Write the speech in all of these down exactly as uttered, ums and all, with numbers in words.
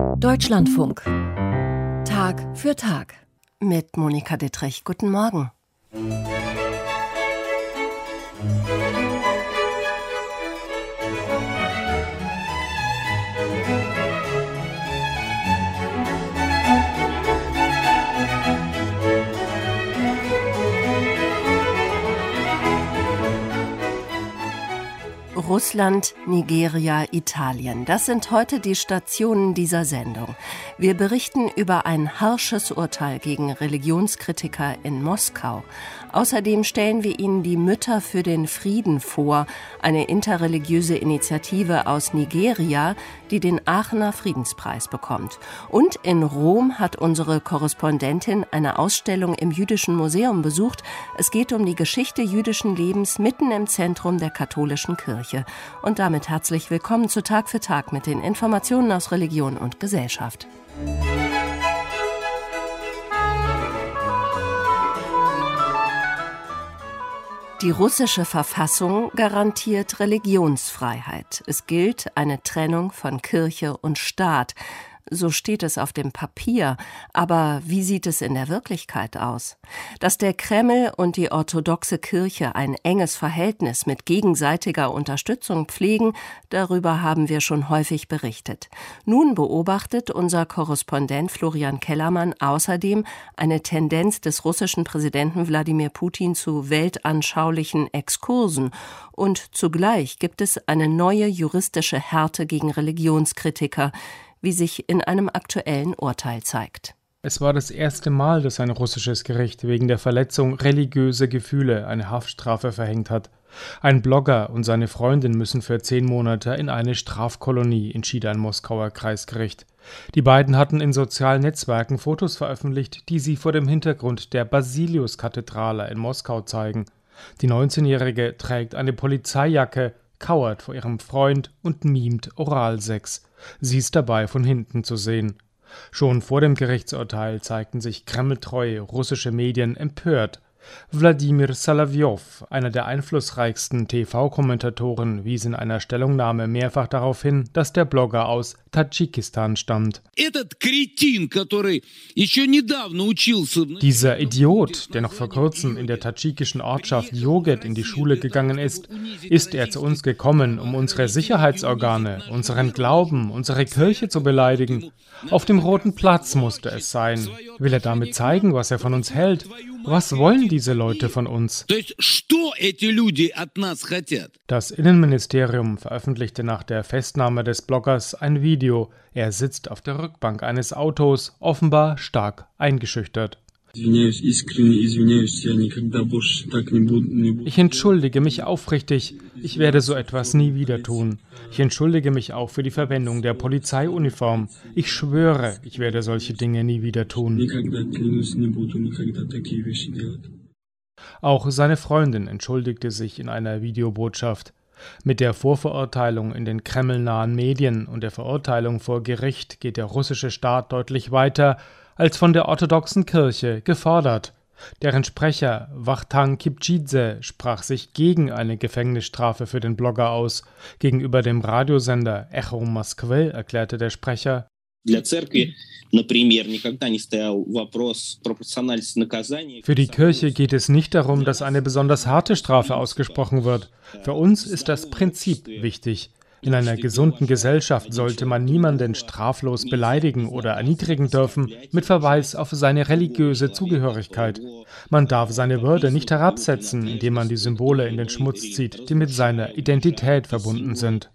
Deutschlandfunk. Tag für Tag. Mit Monika Dittrich. Guten Morgen. Russland, Nigeria, Italien. Das sind heute die Stationen dieser Sendung. Wir berichten über ein harsches Urteil gegen Religionskritiker in Moskau. Außerdem stellen wir Ihnen die Mütter für den Frieden vor, eine interreligiöse Initiative aus Nigeria, die den Aachener Friedenspreis bekommt. Und in Rom hat unsere Korrespondentin eine Ausstellung im Jüdischen Museum besucht. Es geht um die Geschichte jüdischen Lebens mitten im Zentrum der katholischen Kirche. Und damit herzlich willkommen zu Tag für Tag mit den Informationen aus Religion und Gesellschaft. Die russische Verfassung garantiert Religionsfreiheit. Es gilt eine Trennung von Kirche und Staat. So steht es auf dem Papier. Aber wie sieht es in der Wirklichkeit aus? Dass der Kreml und die orthodoxe Kirche ein enges Verhältnis mit gegenseitiger Unterstützung pflegen, darüber haben wir schon häufig berichtet. Nun beobachtet unser Korrespondent Florian Kellermann außerdem eine Tendenz des russischen Präsidenten Wladimir Putin zu weltanschaulichen Exkursen. Und zugleich gibt es eine neue juristische Härte gegen Religionskritiker, wie sich in einem aktuellen Urteil zeigt. Es war das erste Mal, dass ein russisches Gericht wegen der Verletzung religiöser Gefühle eine Haftstrafe verhängt hat. Ein Blogger und seine Freundin müssen für zehn Monate in eine Strafkolonie, entschied ein Moskauer Kreisgericht. Die beiden hatten in sozialen Netzwerken Fotos veröffentlicht, die sie vor dem Hintergrund der Basiliuskathedrale in Moskau zeigen. Die neunzehnjährige trägt eine Polizeijacke, kauert vor ihrem Freund und mimt Oralsex. Sie ist dabei von hinten zu sehen. Schon vor dem Gerichtsurteil zeigten sich kremltreue russische Medien empört. Wladimir Solowjow, einer der einflussreichsten T V-Kommentatoren, wies in einer Stellungnahme mehrfach darauf hin, dass der Blogger aus Tadschikistan stammt. Dieser Idiot, der noch vor kurzem in der tadschikischen Ortschaft Joget in die Schule gegangen ist, ist er zu uns gekommen, um unsere Sicherheitsorgane, unseren Glauben, unsere Kirche zu beleidigen. Auf dem Roten Platz musste es sein. Will er damit zeigen, was er von uns hält? Was wollen diese Leute von uns? Das Innenministerium veröffentlichte nach der Festnahme des Bloggers ein Video. Er sitzt auf der Rückbank eines Autos, offenbar stark eingeschüchtert. Ich entschuldige mich aufrichtig. Ich werde so etwas nie wieder tun. Ich entschuldige mich auch für die Verwendung der Polizeiuniform. Ich schwöre, ich werde solche Dinge nie wieder tun. Auch seine Freundin entschuldigte sich in einer Videobotschaft. Mit der Vorverurteilung in den kremlnahen Medien und der Verurteilung vor Gericht geht der russische Staat deutlich weiter als von der orthodoxen Kirche gefordert. Deren Sprecher Wachtank Kipchidze sprach sich gegen eine Gefängnisstrafe für den Blogger aus. Gegenüber dem Radiosender Echo Moskwy erklärte der Sprecher: Für die Kirche geht es nicht darum, dass eine besonders harte Strafe ausgesprochen wird. Für uns ist das Prinzip wichtig. In einer gesunden Gesellschaft sollte man niemanden straflos beleidigen oder erniedrigen dürfen, mit Verweis auf seine religiöse Zugehörigkeit. Man darf seine Würde nicht herabsetzen, indem man die Symbole in den Schmutz zieht, die mit seiner Identität verbunden sind.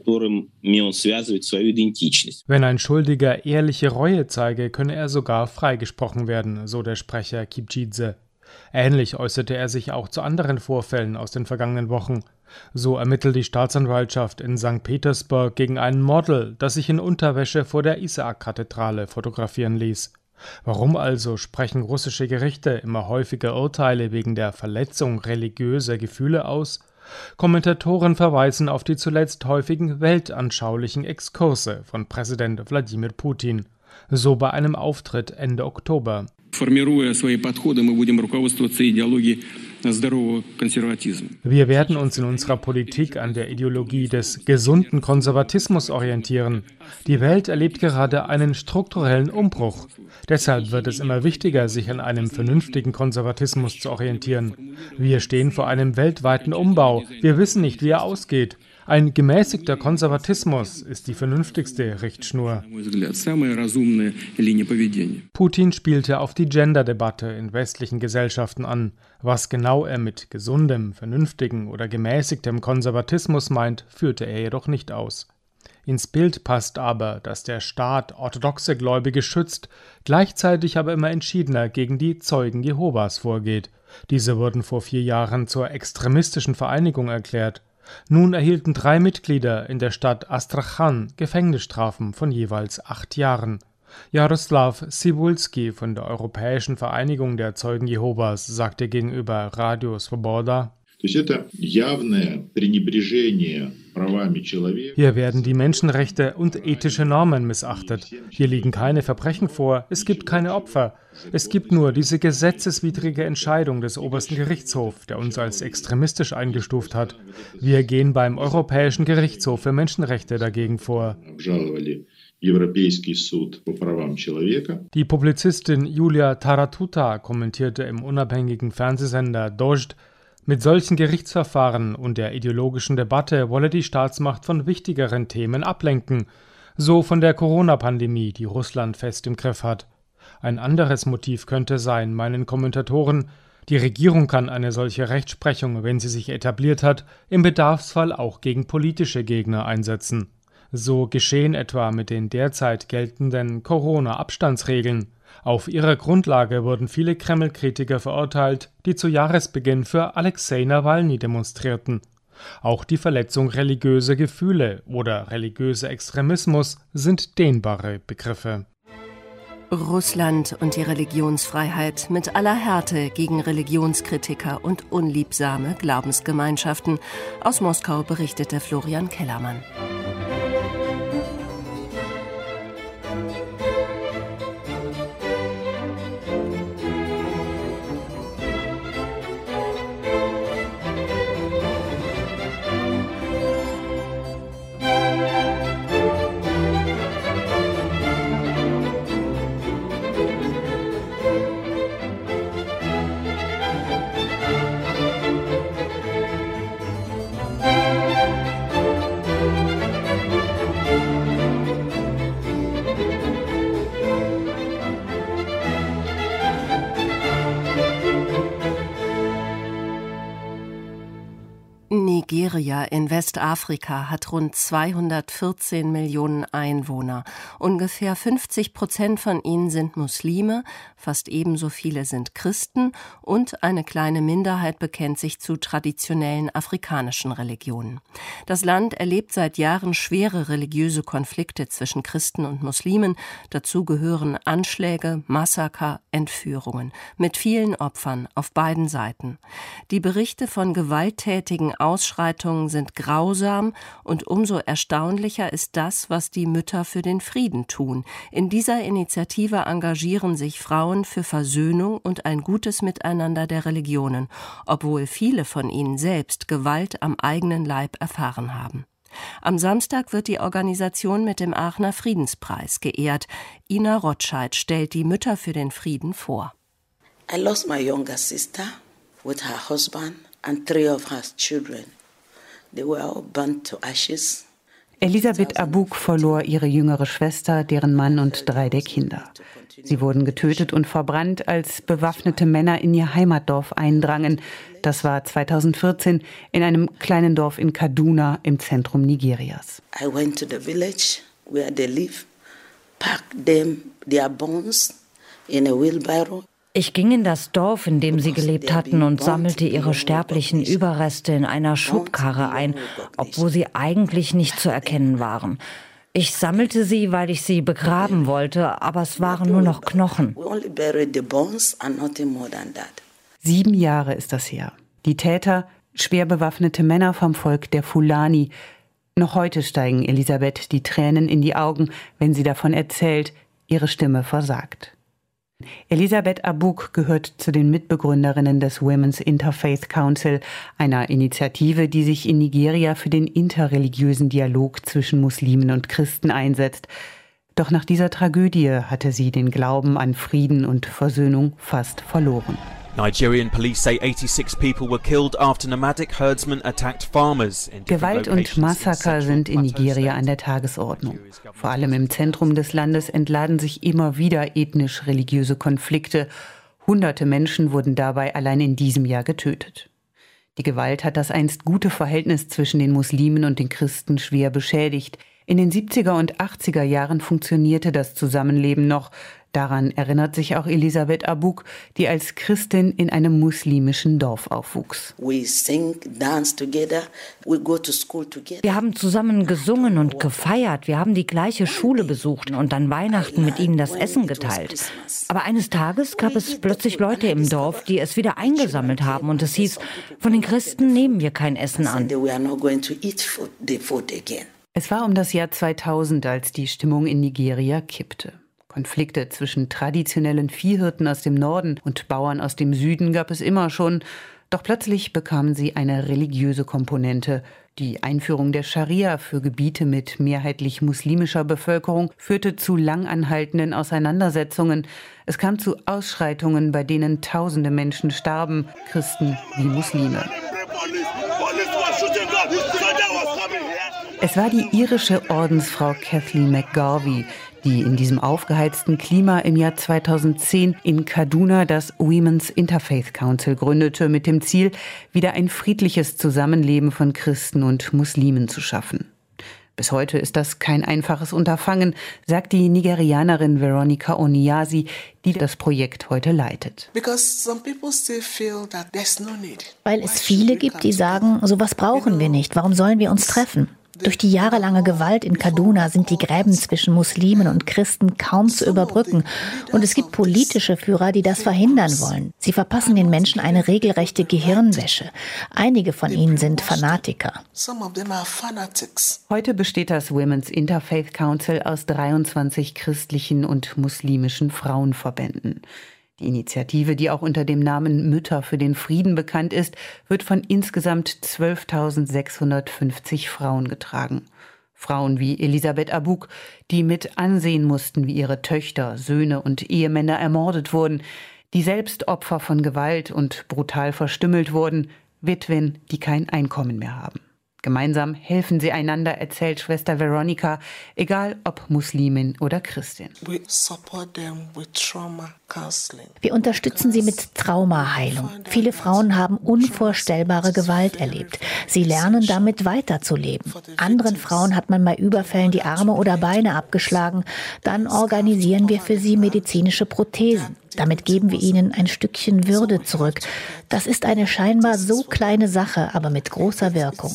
Wenn ein Schuldiger ehrliche Reue zeige, könne er sogar freigesprochen werden, so der Sprecher Kipchidze. Ähnlich äußerte er sich auch zu anderen Vorfällen aus den vergangenen Wochen. So ermittelt die Staatsanwaltschaft in Sankt Petersburg gegen ein Model, das sich in Unterwäsche vor der Isaak-Kathedrale fotografieren ließ. Warum also sprechen russische Gerichte immer häufiger Urteile wegen der Verletzung religiöser Gefühle aus? Kommentatoren verweisen auf die zuletzt häufigen weltanschaulichen Exkurse von Präsident Wladimir Putin. So bei einem Auftritt Ende Oktober. Wir werden uns in unserer Politik an der Ideologie des gesunden Konservatismus orientieren. Die Welt erlebt gerade einen strukturellen Umbruch. Deshalb wird es immer wichtiger, sich an einem vernünftigen Konservatismus zu orientieren. Wir stehen vor einem weltweiten Umbau. Wir wissen nicht, wie er ausgeht. Ein gemäßigter Konservatismus ist die vernünftigste Richtschnur. Putin spielte auf die Gender-Debatte in westlichen Gesellschaften an. Was genau er mit gesundem, vernünftigem oder gemäßigtem Konservatismus meint, führte er jedoch nicht aus. Ins Bild passt aber, dass der Staat orthodoxe Gläubige schützt, gleichzeitig aber immer entschiedener gegen die Zeugen Jehovas vorgeht. Diese wurden vor vier Jahren zur extremistischen Vereinigung erklärt. Nun erhielten drei Mitglieder in der Stadt Astrachan Gefängnisstrafen von jeweils acht Jahren. Jaroslav Cybulski von der Europäischen Vereinigung der Zeugen Jehovas sagte gegenüber Radio Svoboda: Hier werden die Menschenrechte und ethische Normen missachtet. Hier liegen keine Verbrechen vor, es gibt keine Opfer. Es gibt nur diese gesetzeswidrige Entscheidung des obersten Gerichtshofs, der uns als extremistisch eingestuft hat. Wir gehen beim Europäischen Gerichtshof für Menschenrechte dagegen vor. Die Publizistin Julia Taratuta kommentierte im unabhängigen Fernsehsender Dozhd: Mit solchen Gerichtsverfahren und der ideologischen Debatte wolle die Staatsmacht von wichtigeren Themen ablenken, so von der Corona-Pandemie, die Russland fest im Griff hat. Ein anderes Motiv könnte sein, meinen Kommentatoren, die Regierung kann eine solche Rechtsprechung, wenn sie sich etabliert hat, im Bedarfsfall auch gegen politische Gegner einsetzen. So geschehen etwa mit den derzeit geltenden Corona-Abstandsregeln. Auf ihrer Grundlage wurden viele Kreml-Kritiker verurteilt, die zu Jahresbeginn für Alexei Nawalny demonstrierten. Auch die Verletzung religiöser Gefühle oder religiöser Extremismus sind dehnbare Begriffe. Russland und die Religionsfreiheit mit aller Härte gegen Religionskritiker und unliebsame Glaubensgemeinschaften. Aus Moskau berichtete Florian Kellermann. Nigeria in Westafrika hat rund zweihundertvierzehn Millionen Einwohner. Ungefähr fünfzig Prozent von ihnen sind Muslime, fast ebenso viele sind Christen und eine kleine Minderheit bekennt sich zu traditionellen afrikanischen Religionen. Das Land erlebt seit Jahren schwere religiöse Konflikte zwischen Christen und Muslimen. Dazu gehören Anschläge, Massaker, Entführungen mit vielen Opfern auf beiden Seiten. Die Berichte von gewalttätigen Ausschreitungen sind grausam und umso erstaunlicher ist das, was die Mütter für den Frieden tun. In dieser Initiative engagieren sich Frauen für Versöhnung und ein gutes Miteinander der Religionen, obwohl viele von ihnen selbst Gewalt am eigenen Leib erfahren haben. Am Samstag wird die Organisation mit dem Aachener Friedenspreis geehrt. Ina Rotscheid stellt die Mütter für den Frieden vor. I lost my younger sister with her husband and three of her children. They were all burnt to ashes. Elisabeth Abuk verlor ihre jüngere Schwester, deren Mann und drei der Kinder. Sie wurden getötet und verbrannt, als bewaffnete Männer in ihr Heimatdorf eindrangen. Das war zweitausendvierzehn in einem kleinen Dorf in Kaduna im Zentrum Nigerias. I went to the village where they live, packed them their bones in a wheelbarrow. Ich ging in das Dorf, in dem sie gelebt hatten, und sammelte ihre sterblichen Überreste in einer Schubkarre ein, obwohl sie eigentlich nicht zu erkennen waren. Ich sammelte sie, weil ich sie begraben wollte, aber es waren nur noch Knochen. Sieben Jahre ist das her. Die Täter, schwer bewaffnete Männer vom Volk der Fulani. Noch heute steigen Elisabeth die Tränen in die Augen, wenn sie davon erzählt, ihre Stimme versagt. Elisabeth Abuk gehört zu den Mitbegründerinnen des Women's Interfaith Council, einer Initiative, die sich in Nigeria für den interreligiösen Dialog zwischen Muslimen und Christen einsetzt. Doch nach dieser Tragödie hatte sie den Glauben an Frieden und Versöhnung fast verloren. Nigerian police say eighty-six people were killed after nomadic herdsmen attacked farmers. Gewalt und Massaker sind in Nigeria an der Tagesordnung. Vor allem im Zentrum des Landes entladen sich immer wieder ethnisch-religiöse Konflikte. Hunderte Menschen wurden dabei allein in diesem Jahr getötet. Die Gewalt hat das einst gute Verhältnis zwischen den Muslimen und den Christen schwer beschädigt. In den siebziger und achtziger Jahren funktionierte das Zusammenleben noch. Daran erinnert sich auch Elisabeth Abuk, die als Christin in einem muslimischen Dorf aufwuchs. Wir haben zusammen gesungen und gefeiert. Wir haben die gleiche Schule besucht und an Weihnachten mit ihnen das Essen geteilt. Aber eines Tages gab es plötzlich Leute im Dorf, die es wieder eingesammelt haben. Und es hieß, von den Christen nehmen wir kein Essen an. Es war um das Jahr zweitausend, als die Stimmung in Nigeria kippte. Konflikte zwischen traditionellen Viehhirten aus dem Norden und Bauern aus dem Süden gab es immer schon. Doch plötzlich bekamen sie eine religiöse Komponente. Die Einführung der Scharia für Gebiete mit mehrheitlich muslimischer Bevölkerung führte zu langanhaltenden Auseinandersetzungen. Es kam zu Ausschreitungen, bei denen tausende Menschen starben, Christen wie Muslime. Es war die irische Ordensfrau Kathleen McGarvey, die in diesem aufgeheizten Klima im Jahr zweitausendzehn in Kaduna das Women's Interfaith Council gründete, mit dem Ziel, wieder ein friedliches Zusammenleben von Christen und Muslimen zu schaffen. Bis heute ist das kein einfaches Unterfangen, sagt die Nigerianerin Veronica Oniasi, die das Projekt heute leitet. Weil es viele gibt, die sagen, sowas brauchen wir nicht, warum sollen wir uns treffen? Durch die jahrelange Gewalt in Kaduna sind die Gräben zwischen Muslimen und Christen kaum zu überbrücken. Und es gibt politische Führer, die das verhindern wollen. Sie verpassen den Menschen eine regelrechte Gehirnwäsche. Einige von ihnen sind Fanatiker. Heute besteht das Women's Interfaith Council aus dreiundzwanzig christlichen und muslimischen Frauenverbänden. Die Initiative, die auch unter dem Namen Mütter für den Frieden bekannt ist, wird von insgesamt zwölftausendsechshundertfünfzig Frauen getragen. Frauen wie Elisabeth Abuk, die mit ansehen mussten, wie ihre Töchter, Söhne und Ehemänner ermordet wurden, die selbst Opfer von Gewalt und brutal verstümmelt wurden, Witwen, die kein Einkommen mehr haben. Gemeinsam helfen sie einander, erzählt Schwester Veronica, egal ob Muslimin oder Christin. Wir unterstützen sie mit Traumaheilung. Viele Frauen haben unvorstellbare Gewalt erlebt. Sie lernen damit weiterzuleben. Anderen Frauen hat man bei Überfällen die Arme oder Beine abgeschlagen. Dann organisieren wir für sie medizinische Prothesen. Damit geben wir ihnen ein Stückchen Würde zurück. Das ist eine scheinbar so kleine Sache, aber mit großer Wirkung.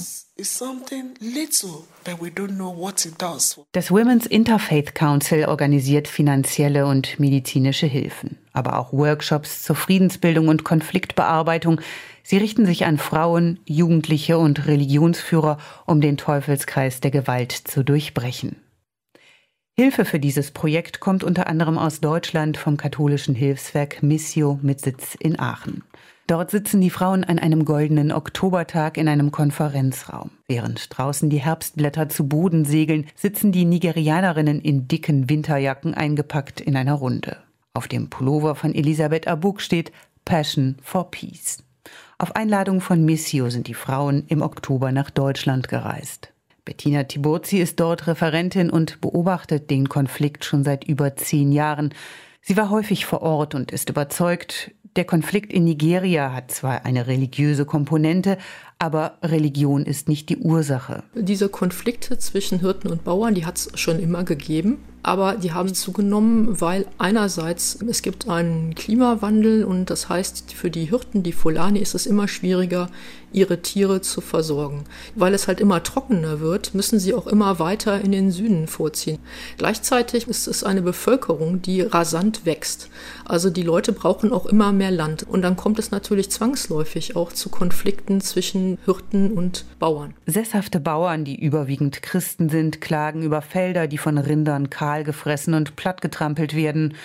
Das Women's Interfaith Council organisiert finanzielle und medizinische Hilfen, aber auch Workshops zur Friedensbildung und Konfliktbearbeitung. Sie richten sich an Frauen, Jugendliche und Religionsführer, um den Teufelskreis der Gewalt zu durchbrechen. Hilfe für dieses Projekt kommt unter anderem aus Deutschland vom katholischen Hilfswerk Missio mit Sitz in Aachen. Dort sitzen die Frauen an einem goldenen Oktobertag in einem Konferenzraum. Während draußen die Herbstblätter zu Boden segeln, sitzen die Nigerianerinnen in dicken Winterjacken eingepackt in einer Runde. Auf dem Pullover von Elisabeth Abuk steht Passion for Peace. Auf Einladung von Missio sind die Frauen im Oktober nach Deutschland gereist. Bettina Tiburzi ist dort Referentin und beobachtet den Konflikt schon seit über zehn Jahren. Sie war häufig vor Ort und ist überzeugt, der Konflikt in Nigeria hat zwar eine religiöse Komponente, aber Religion ist nicht die Ursache. Diese Konflikte zwischen Hirten und Bauern, die hat es schon immer gegeben. Aber die haben zugenommen, weil einerseits es gibt einen Klimawandel und das heißt für die Hirten, die Fulani, ist es immer schwieriger, ihre Tiere zu versorgen. Weil es halt immer trockener wird, müssen sie auch immer weiter in den Süden vorziehen. Gleichzeitig ist es eine Bevölkerung, die rasant wächst. Also die Leute brauchen auch immer mehr Land. Und dann kommt es natürlich zwangsläufig auch zu Konflikten zwischen Hirten und Bauern. Sesshafte Bauern, die überwiegend Christen sind, klagen über Felder, die von Rindern kahl gefressen und plattgetrampelt werden.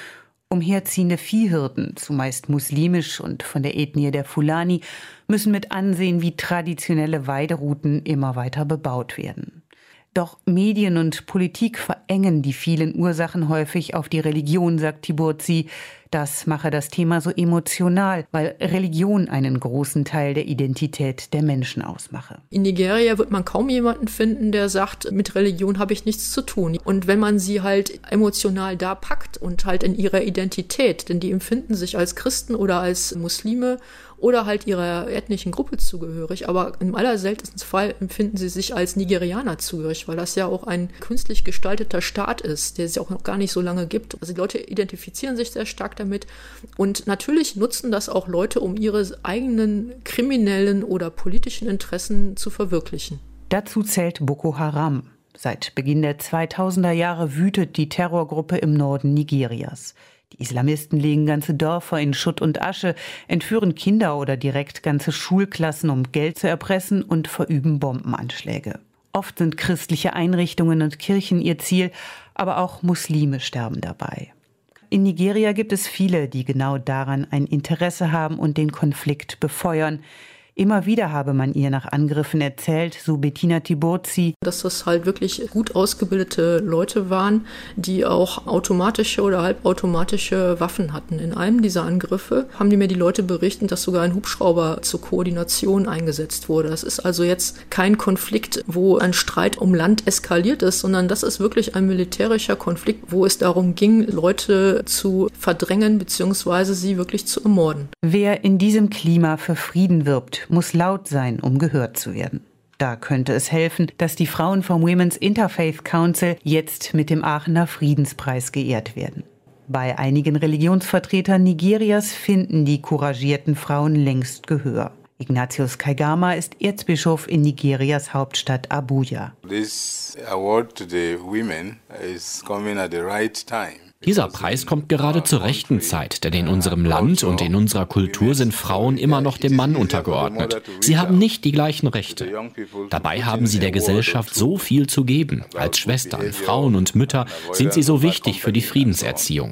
Umherziehende Viehhirten, zumeist muslimisch und von der Ethnie der Fulani, müssen mit ansehen, wie traditionelle Weiderouten immer weiter bebaut werden. Doch Medien und Politik verengen die vielen Ursachen häufig auf die Religion, sagt Tiburzi. Das mache das Thema so emotional, weil Religion einen großen Teil der Identität der Menschen ausmache. In Nigeria wird man kaum jemanden finden, der sagt, mit Religion habe ich nichts zu tun. Und wenn man sie halt emotional da packt und halt in ihrer Identität, denn die empfinden sich als Christen oder als Muslime oder halt ihrer ethnischen Gruppe zugehörig, aber im allerseltensten Fall empfinden sie sich als Nigerianer zugehörig, weil das ja auch ein künstlich gestalteter Staat ist, der es ja auch noch gar nicht so lange gibt. Also die Leute identifizieren sich sehr stark damit und natürlich nutzen das auch Leute, um ihre eigenen kriminellen oder politischen Interessen zu verwirklichen. Dazu zählt Boko Haram. Seit Beginn der zweitausender Jahre wütet die Terrorgruppe im Norden Nigerias. Die Islamisten legen ganze Dörfer in Schutt und Asche, entführen Kinder oder direkt ganze Schulklassen, um Geld zu erpressen und verüben Bombenanschläge. Oft sind christliche Einrichtungen und Kirchen ihr Ziel, aber auch Muslime sterben dabei. In Nigeria gibt es viele, die genau daran ein Interesse haben und den Konflikt befeuern. Immer wieder habe man ihr nach Angriffen erzählt, so Bettina Tiburzi. Dass das halt wirklich gut ausgebildete Leute waren, die auch automatische oder halbautomatische Waffen hatten. In einem dieser Angriffe haben die mir die Leute berichtet, dass sogar ein Hubschrauber zur Koordination eingesetzt wurde. Das ist also jetzt kein Konflikt, wo ein Streit um Land eskaliert ist, sondern das ist wirklich ein militärischer Konflikt, wo es darum ging, Leute zu verdrängen bzw. sie wirklich zu ermorden. Wer in diesem Klima für Frieden wirbt, muss laut sein, um gehört zu werden. Da könnte es helfen, dass die Frauen vom Women's Interfaith Council jetzt mit dem Aachener Friedenspreis geehrt werden. Bei einigen Religionsvertretern Nigerias finden die couragierten Frauen längst Gehör. Ignatius Kaigama ist Erzbischof in Nigerias Hauptstadt Abuja. This award to the women is coming at the right time. Dieser Preis kommt gerade zur rechten Zeit, denn in unserem Land und in unserer Kultur sind Frauen immer noch dem Mann untergeordnet. Sie haben nicht die gleichen Rechte. Dabei haben sie der Gesellschaft so viel zu geben. Als Schwestern, Frauen und Mütter sind sie so wichtig für die Friedenserziehung.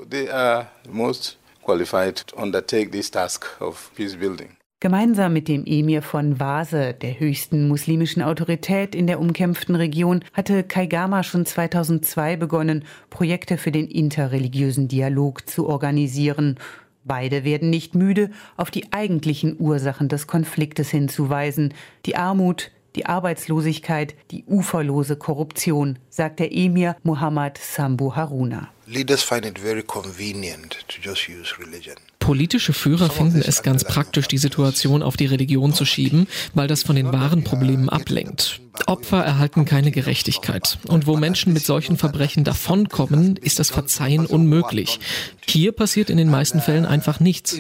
Gemeinsam mit dem Emir von Wase, der höchsten muslimischen Autorität in der umkämpften Region, hatte Kaigama schon zweitausendzwei begonnen, Projekte für den interreligiösen Dialog zu organisieren. Beide werden nicht müde, auf die eigentlichen Ursachen des Konfliktes hinzuweisen: die Armut, die Arbeitslosigkeit, die uferlose Korruption, sagt der Emir Muhammad Sambo Haruna. Leaders find it very convenient to just use religion. Politische Führer finden es ganz praktisch, die Situation auf die Religion zu schieben, weil das von den wahren Problemen ablenkt. Opfer erhalten keine Gerechtigkeit. Und wo Menschen mit solchen Verbrechen davonkommen, ist das Verzeihen unmöglich. Hier passiert in den meisten Fällen einfach nichts.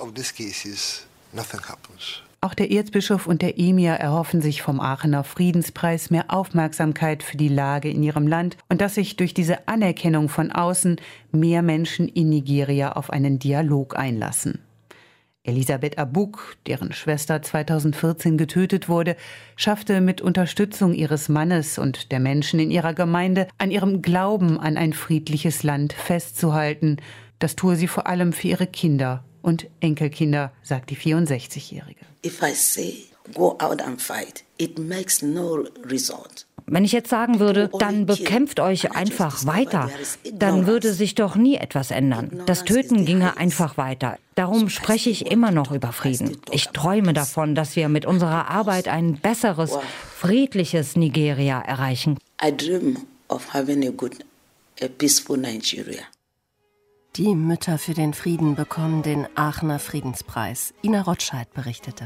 Auch der Erzbischof und der Emir erhoffen sich vom Aachener Friedenspreis mehr Aufmerksamkeit für die Lage in ihrem Land und dass sich durch diese Anerkennung von außen mehr Menschen in Nigeria auf einen Dialog einlassen. Elisabeth Abuk, deren Schwester zweitausendvierzehn getötet wurde, schaffte mit Unterstützung ihres Mannes und der Menschen in ihrer Gemeinde an ihrem Glauben an ein friedliches Land festzuhalten. Das tue sie vor allem für ihre Kinder und Enkelkinder, sagt die vierundsechzigjährige. If I say, go out and fight, it makes no result. Wenn ich jetzt sagen würde, dann bekämpft euch einfach weiter, dann würde sich doch nie etwas ändern. Das Töten ginge einfach weiter. Darum spreche ich immer noch über Frieden. Ich träume davon, dass wir mit unserer Arbeit ein besseres, friedliches Nigeria erreichen. I dream of having a good, a peaceful Nigeria. Die Mütter für den Frieden bekommen den Aachener Friedenspreis. Ina Rotscheid berichtete.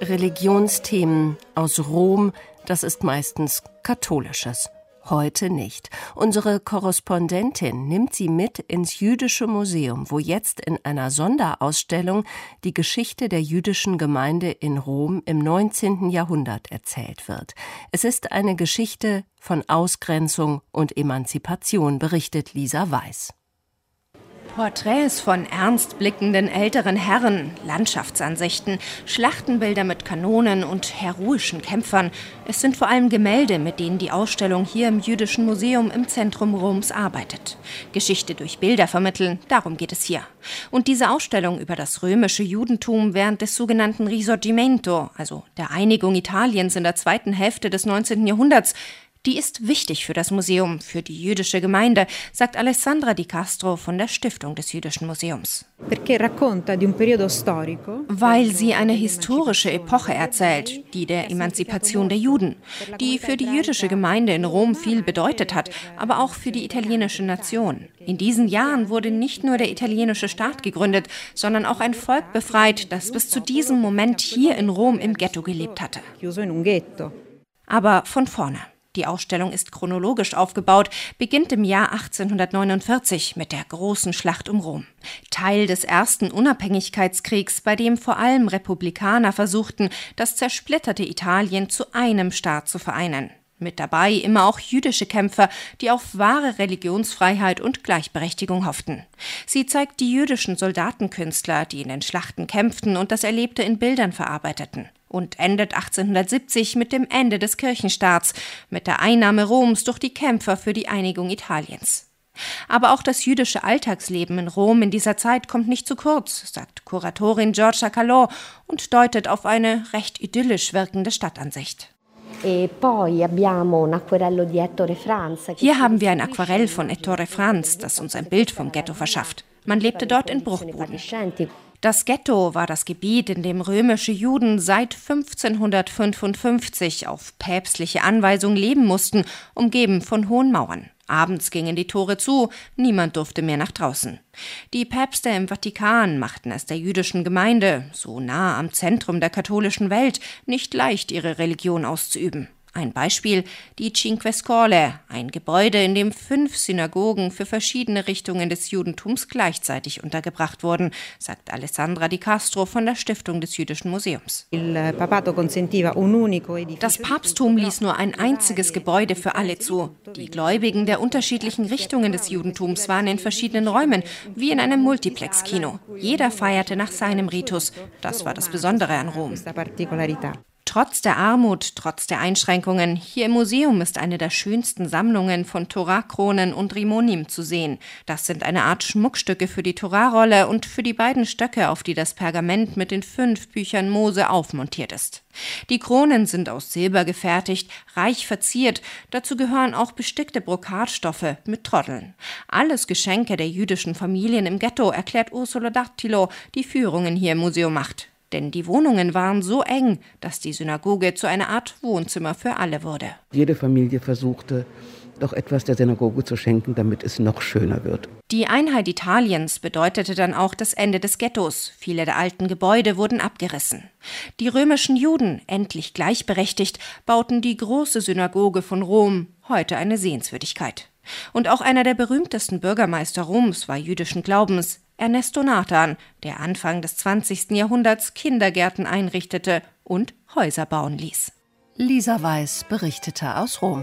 Religionsthemen aus Rom, das ist meistens Katholisches. Heute nicht. Unsere Korrespondentin nimmt Sie mit ins Jüdische Museum, wo jetzt in einer Sonderausstellung die Geschichte der jüdischen Gemeinde in Rom im neunzehnten Jahrhundert erzählt wird. Es ist eine Geschichte von Ausgrenzung und Emanzipation, berichtet Lisa Weiß. Porträts von ernst blickenden älteren Herren, Landschaftsansichten, Schlachtenbilder mit Kanonen und heroischen Kämpfern. Es sind vor allem Gemälde, mit denen die Ausstellung hier im Jüdischen Museum im Zentrum Roms arbeitet. Geschichte durch Bilder vermitteln, darum geht es hier. Und diese Ausstellung über das römische Judentum während des sogenannten Risorgimento, also der Einigung Italiens in der zweiten Hälfte des neunzehnten Jahrhunderts, die ist wichtig für das Museum, für die jüdische Gemeinde, sagt Alessandra Di Castro von der Stiftung des Jüdischen Museums. Weil sie eine historische Epoche erzählt, die der Emanzipation der Juden, die für die jüdische Gemeinde in Rom viel bedeutet hat, aber auch für die italienische Nation. In diesen Jahren wurde nicht nur der italienische Staat gegründet, sondern auch ein Volk befreit, das bis zu diesem Moment hier in Rom im Ghetto gelebt hatte. Aber von vorne. Die Ausstellung ist chronologisch aufgebaut, beginnt im Jahr achtzehnhundertneunundvierzig mit der großen Schlacht um Rom. Teil des ersten Unabhängigkeitskriegs, bei dem vor allem Republikaner versuchten, das zersplitterte Italien zu einem Staat zu vereinen. Mit dabei immer auch jüdische Kämpfer, die auf wahre Religionsfreiheit und Gleichberechtigung hofften. Sie zeigt die jüdischen Soldatenkünstler, die in den Schlachten kämpften und das Erlebte in Bildern verarbeiteten. Und endet achtzehnhundertsiebzig mit dem Ende des Kirchenstaats, mit der Einnahme Roms durch die Kämpfer für die Einigung Italiens. Aber auch das jüdische Alltagsleben in Rom in dieser Zeit kommt nicht zu kurz, sagt Kuratorin Giorgia Calò und deutet auf eine recht idyllisch wirkende Stadtansicht. Hier haben wir ein Aquarell von Ettore Franz, das uns ein Bild vom Ghetto verschafft. Man lebte dort in Bruchbuden. Das Ghetto war das Gebiet, in dem römische Juden seit fünfzehnhundertfünfundfünfzig auf päpstliche Anweisung leben mussten, umgeben von hohen Mauern. Abends gingen die Tore zu, niemand durfte mehr nach draußen. Die Päpste im Vatikan machten es der jüdischen Gemeinde, so nah am Zentrum der katholischen Welt, nicht leicht, ihre Religion auszuüben. Ein Beispiel, die Cinque Scuole, ein Gebäude, in dem fünf Synagogen für verschiedene Richtungen des Judentums gleichzeitig untergebracht wurden, sagt Alessandra Di Castro von der Stiftung des Jüdischen Museums. Das Papsttum ließ nur ein einziges Gebäude für alle zu. Die Gläubigen der unterschiedlichen Richtungen des Judentums waren in verschiedenen Räumen, wie in einem Multiplex-Kino. Jeder feierte nach seinem Ritus. Das war das Besondere an Rom. Trotz der Armut, trotz der Einschränkungen, hier im Museum ist eine der schönsten Sammlungen von Torakkronen und Rimonim zu sehen. Das sind eine Art Schmuckstücke für die Torahrolle und für die beiden Stöcke, auf die das Pergament mit den fünf Büchern Mose aufmontiert ist. Die Kronen sind aus Silber gefertigt, reich verziert, dazu gehören auch bestickte Brokatstoffe mit Troddeln. Alles Geschenke der jüdischen Familien im Ghetto, erklärt Ursula Dattilo, die Führungen hier im Museum macht. Denn die Wohnungen waren so eng, dass die Synagoge zu einer Art Wohnzimmer für alle wurde. Jede Familie versuchte, doch etwas der Synagoge zu schenken, damit es noch schöner wird. Die Einheit Italiens bedeutete dann auch das Ende des Ghettos. Viele der alten Gebäude wurden abgerissen. Die römischen Juden, endlich gleichberechtigt, bauten die große Synagoge von Rom, heute eine Sehenswürdigkeit. Und auch einer der berühmtesten Bürgermeister Roms war jüdischen Glaubens, Ernesto Nathan, der Anfang des zwanzigsten Jahrhunderts Kindergärten einrichtete und Häuser bauen ließ. Lisa Weiß berichtete aus Rom.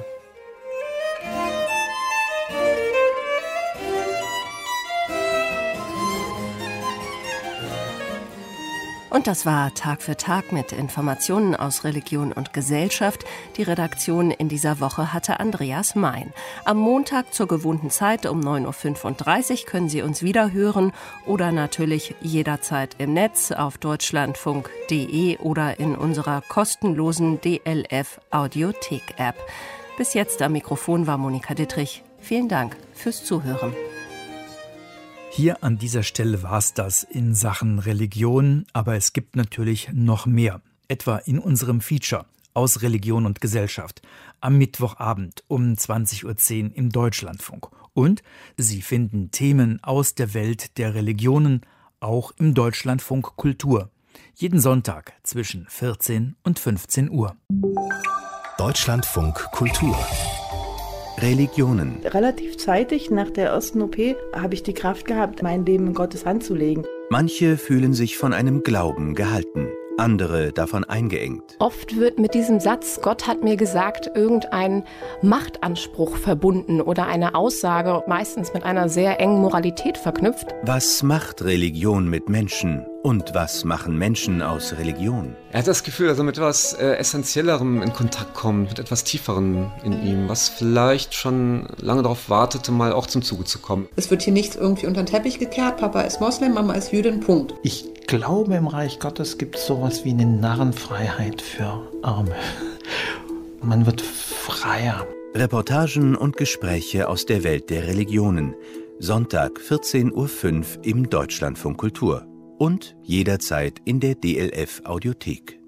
Und das war Tag für Tag mit Informationen aus Religion und Gesellschaft. Die Redaktion in dieser Woche hatte Andreas Mein. Am Montag zur gewohnten Zeit um neun Uhr fünfunddreißig können Sie uns wieder hören oder natürlich jederzeit im Netz auf deutschlandfunk punkt de oder in unserer kostenlosen D L F Audiothek-App. Bis jetzt am Mikrofon war Monika Dittrich. Vielen Dank fürs Zuhören. Hier an dieser Stelle war es das in Sachen Religion, aber es gibt natürlich noch mehr. Etwa in unserem Feature aus Religion und Gesellschaft am Mittwochabend um zwanzig Uhr zehn im Deutschlandfunk. Und Sie finden Themen aus der Welt der Religionen auch im Deutschlandfunk Kultur. Jeden Sonntag zwischen vierzehn und fünfzehn Uhr. Deutschlandfunk Kultur. Religionen. Relativ zeitig nach der ersten O P habe ich die Kraft gehabt, mein Leben in Gottes Hand zu legen. Manche fühlen sich von einem Glauben gehalten, andere davon eingeengt. Oft wird mit diesem Satz, Gott hat mir gesagt, irgendein Machtanspruch verbunden oder eine Aussage, meistens mit einer sehr engen Moralität verknüpft. Was macht Religion mit Menschen? Und was machen Menschen aus Religion? Er hat das Gefühl, dass er mit etwas äh, Essentiellerem in Kontakt kommt, mit etwas Tieferem in ihm, was vielleicht schon lange darauf wartete, mal auch zum Zuge zu kommen. Es wird hier nichts irgendwie unter den Teppich gekehrt, Papa ist Moslem, Mama ist Jüdin, Punkt. Ich glaube, im Reich Gottes gibt es sowas wie eine Narrenfreiheit für Arme. Man wird freier. Reportagen und Gespräche aus der Welt der Religionen. Sonntag vierzehn Uhr fünf im Deutschlandfunk Kultur. Und jederzeit in der D L F Audiothek.